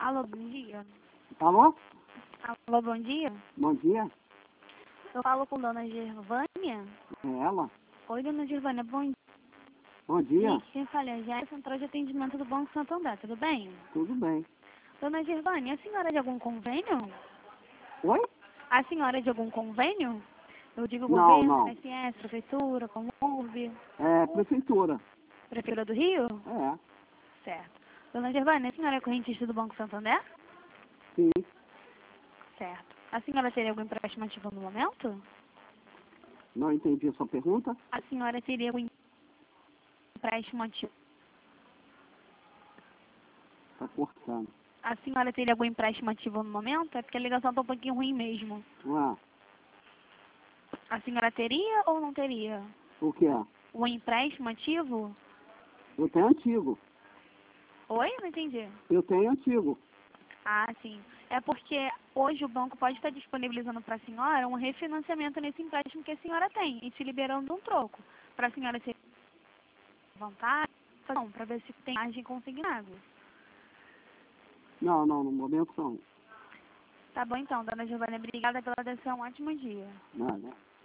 Alô, bom dia. Alô? Alô, bom dia. Bom dia. Eu falo com dona Gervânia. É ela? Oi, dona Gervânia, bom dia. Bom dia. Quem fala é a Central de Atendimento do Banco Santo André, tudo bem? Tudo bem. Dona Gervânia, a senhora é de algum convênio? Oi? A senhora é de algum convênio? Eu digo Não, governo, não. INSS, prefeitura, Comurb, É prefeitura. prefeitura do Rio? É. Certo. Dona Gervânia, a senhora é correntista do Banco Santo André? Sim. Certo. A senhora teria algum empréstimo ativo no momento? Não entendi a sua pergunta. A senhora teria algum empréstimo ativo? Tá cortando. A senhora teria algum empréstimo ativo no momento? É porque a ligação está um pouquinho ruim mesmo. Ah, A senhora teria ou não teria? o que é? Um empréstimo ativo? Eu tenho antigo. Oi? Não entendi. Eu tenho antigo. Ah, sim. É porque hoje o banco pode estar disponibilizando para a senhora um refinanciamento nesse empréstimo que a senhora tem e te liberando um troco. Para a senhora ter vontade, para ver se tem margem consignado. Não, no momento não. Tá bom então, dona Giovana. Obrigada pela atenção. Um ótimo dia. Nada.